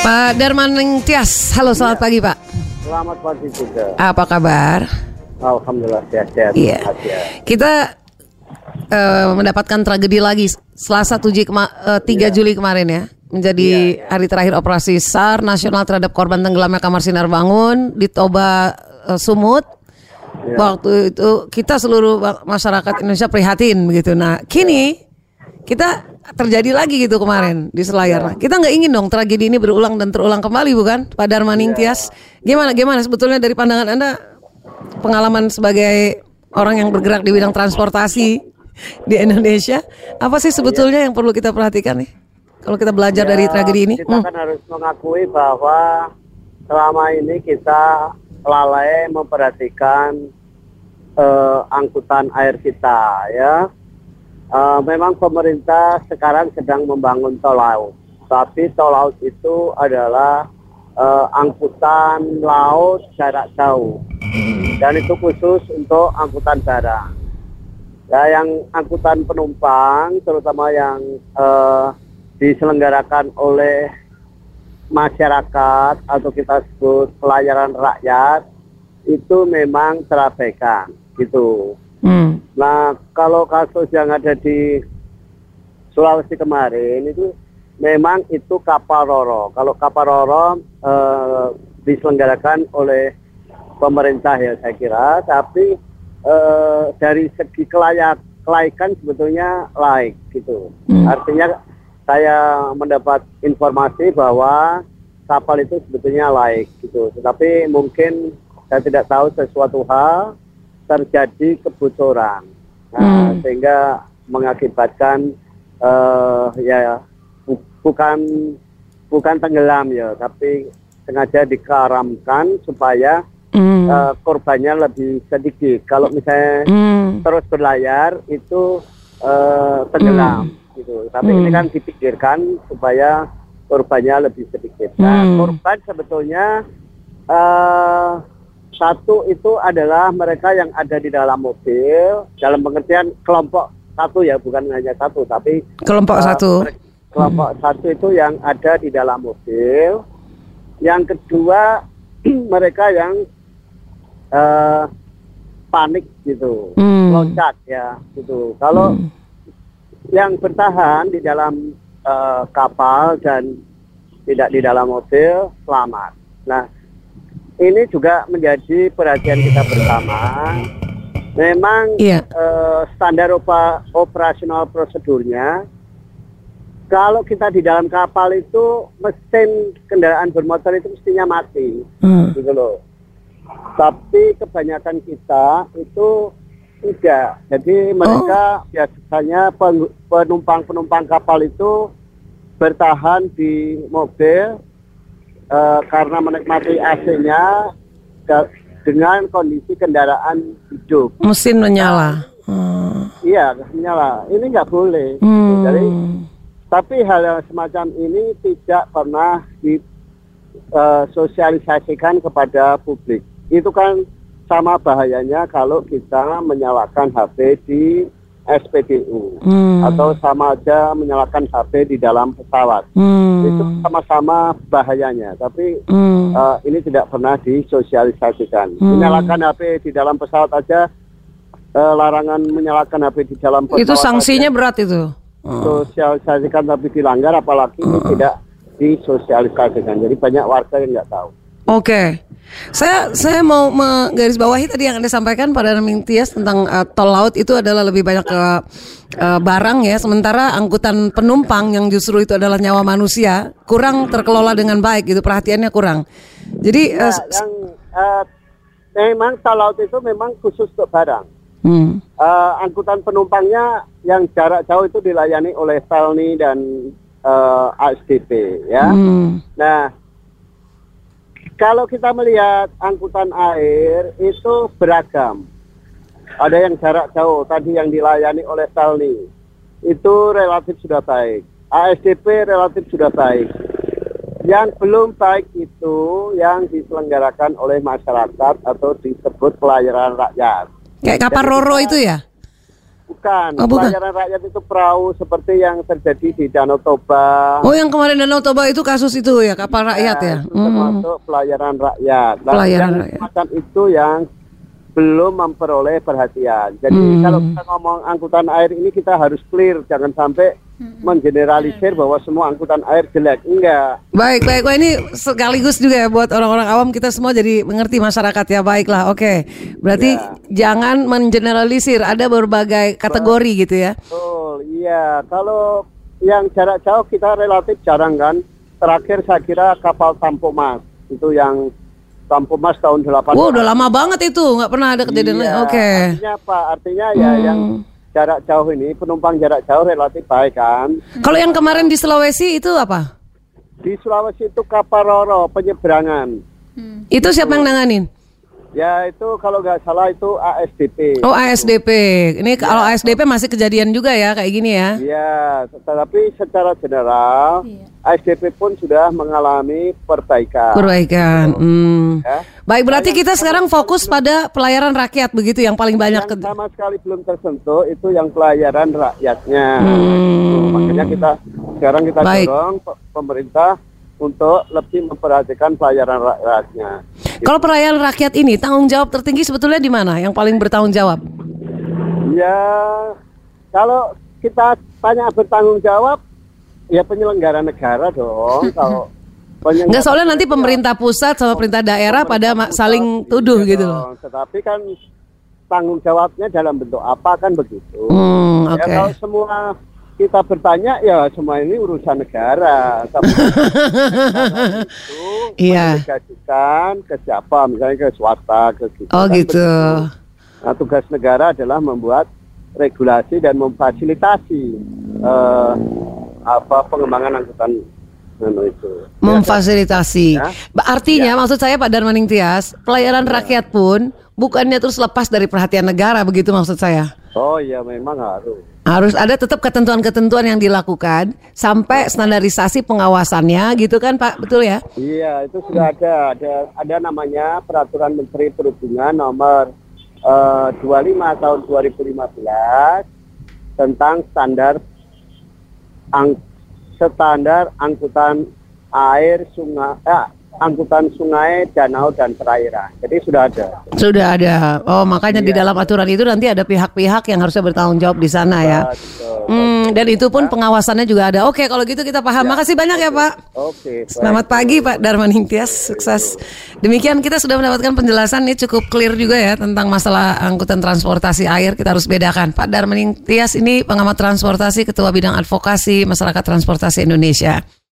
Pak Darmaning Tias, halo selamat pagi Pak. Selamat pagi juga. Apa kabar? Alhamdulillah sehat-sehat. Iya. Kita mendapatkan tragedi lagi Selasa 3 Juli kemarin ya. Menjadi hari terakhir operasi SAR nasional terhadap korban tenggelamnya kamar Sinar Bangun di Toba, Sumut. Waktu itu kita seluruh masyarakat Indonesia prihatin begitu. Nah kini kita terjadi lagi gitu kemarin di Selayar. Nah, kita nggak ingin dong tragedi ini berulang dan terulang kembali, bukan Pak Darmaning Tias? Gimana sebetulnya dari pandangan Anda, pengalaman sebagai orang yang bergerak di bidang transportasi di Indonesia, apa sih sebetulnya yang perlu kita perhatikan nih kalau kita belajar dari tragedi ini? Kita kan harus mengakui bahwa selama ini kita lalai memperhatikan angkutan air kita, ya. Memang pemerintah sekarang sedang membangun tol laut, tapi tol laut itu adalah angkutan laut jarak jauh, dan itu khusus untuk angkutan barang. Ya, yang angkutan penumpang, terutama yang diselenggarakan oleh masyarakat atau kita sebut pelayanan rakyat, itu memang terabaikan, gitu. Nah, kalau kasus yang ada di Sulawesi kemarin itu memang itu kapal Roro. Kalau kapal Roro diselenggarakan oleh pemerintah ya saya kira, tapi dari segi kelaikan sebetulnya laik gitu. Artinya saya mendapat informasi bahwa kapal itu sebetulnya laik gitu. Tetapi mungkin saya tidak tahu sesuatu hal terjadi kebocoran, sehingga mengakibatkan bukan tenggelam ya, tapi sengaja dikaramkan supaya korbannya lebih sedikit. Kalau misalnya terus berlayar itu tenggelam, gitu. Tapi ini kan dipikirkan supaya korbannya lebih sedikit. Nah, korban sebetulnya satu itu adalah mereka yang ada di dalam mobil, dalam pengertian kelompok satu ya, bukan hanya satu, tapi kelompok satu. Kelompok satu itu yang ada di dalam mobil. Yang kedua mereka yang panik gitu, loncat ya gitu. Kalau yang bertahan di dalam kapal dan tidak di dalam mobil selamat. Nah, ini juga menjadi perhatian kita bersama. Memang standar operasional prosedurnya, kalau kita di dalam kapal itu mesin kendaraan bermotor itu mestinya mati, gitu loh. Tapi kebanyakan kita itu tidak. Jadi mereka biasanya penumpang kapal itu bertahan di mobil karena menikmati AC-nya dengan kondisi kendaraan hidup. Mesin menyala. Iya, menyala. Ini nggak boleh. Jadi, tapi hal yang semacam ini tidak pernah disosialisasikan kepada publik. Itu kan sama bahayanya kalau kita menyalakan HP di SPBU atau sama aja menyalakan HP di dalam pesawat. Itu sama-sama bahayanya, tapi ini tidak pernah disosialisasikan. Menyalakan HP di dalam pesawat aja, larangan menyalakan HP di dalam pesawat itu sanksinya aja berat itu. Sosialisasikan tapi dilanggar, apalagi ini tidak disosialisasikan. Jadi banyak warga yang nggak tahu. Oke. Saya mau menggarisbawahi tadi yang Anda sampaikan pada Darmaning Tias tentang tol laut itu adalah lebih banyak ke barang ya, sementara angkutan penumpang yang justru itu adalah nyawa manusia kurang terkelola dengan baik gitu, perhatiannya kurang. Jadi memang tol laut itu memang khusus untuk barang. Angkutan penumpangnya yang jarak jauh itu dilayani oleh Pelni dan ASDP ya. Nah, kalau kita melihat angkutan air itu beragam. Ada yang jarak jauh, tadi yang dilayani oleh Pelni, itu relatif sudah baik. ASDP relatif sudah baik. Yang belum baik itu yang diselenggarakan oleh masyarakat atau disebut pelayanan rakyat. Kayak kapal Roro itu ya? Bukan. Oh, bukan. Pelayaran rakyat itu perahu seperti yang terjadi di Danau Toba. Oh, yang kemarin Danau Toba itu kasus itu ya, kapal rakyat ya. Itu termasuk pelayaran rakyat. Nah, Pelayaran yang rakyat. Macam itu yang belum memperoleh perhatian. Jadi kalau kita ngomong angkutan air ini kita harus clear, jangan sampai mengeneralisir bahwa semua angkutan air jelek. Enggak. Baik. Wah, ini sekaligus juga ya buat orang-orang awam, kita semua jadi mengerti masyarakat ya. Baiklah, oke. Berarti jangan mengeneralisir, ada berbagai kategori gitu ya. Betul, iya. Kalau yang jarak jauh kita relatif jarang kan. Terakhir saya kira kapal Tampomas, itu yang Tampomas tahun 80. Wow, udah lama banget itu, nggak pernah ada kejadian. Iya, Oke. Artinya apa? Artinya ya yang jarak jauh ini, penumpang jarak jauh relatif baik kan. Kalau yang kemarin di Sulawesi itu apa? Di Sulawesi itu kapal Roro, penyeberangan. Itu siapa yang nanganin? Ya itu kalau nggak salah itu ASDP. Oh, ASDP. Ini kalau ASDP masih kejadian juga ya kayak gini ya. Iya, tetapi secara general ASDP pun sudah mengalami perbaikan. Ya. Baik, berarti kita sekarang fokus pada pelayaran rakyat begitu yang paling banyak. Yang sama sekali belum tersentuh itu yang pelayaran rakyatnya. Makanya sekarang kita dorong pemerintah untuk lebih memperhatikan pelayaran rakyatnya. Kalau pelayaran rakyat ini tanggung jawab tertinggi sebetulnya di mana? Yang paling bertanggung jawab? Ya, kalau kita tanya bertanggung jawab, ya penyelenggara negara dong. Kalau nggak, soalnya nanti pemerintah pusat sama pemerintah daerah pada saling tuduh gitu loh. Tetapi kan tanggung jawabnya dalam bentuk apa kan begitu. Ya kalau semua kita bertanya ya semua ini urusan negara. Tapi itu mendelegasikan ke siapa, misalnya ke swasta, ke gitu. Oh kan gitu. Begitu. Nah, tugas negara adalah membuat regulasi dan memfasilitasi pengembangan angkutan itu. Memfasilitasi. Ya. Artinya maksud saya Pak Darmaning Tias, pelayaran rakyat pun bukannya terus lepas dari perhatian negara, begitu maksud saya. Oh iya, memang harus. Harus ada tetap ketentuan-ketentuan yang dilakukan sampai standarisasi pengawasannya gitu kan Pak, betul ya? Iya, itu sudah ada namanya Peraturan Menteri Perhubungan nomor 25 tahun 2015 tentang standar angkutan air angkutan sungai, danau dan perairan. Jadi sudah ada. Sudah ada. Oh, makanya di dalam aturan itu nanti ada pihak-pihak yang harusnya bertanggung jawab di sana ya. Dan itu pun pengawasannya juga ada. Oke, kalau gitu kita paham. Makasih banyak ya Pak. Oke. Selamat pagi Pak Darmaning Tias, sukses. Demikian kita sudah mendapatkan penjelasan ini cukup clear juga ya tentang masalah angkutan transportasi air. Kita harus bedakan. Pak Darmaning Tias ini pengamat transportasi, Ketua Bidang Advokasi Masyarakat Transportasi Indonesia.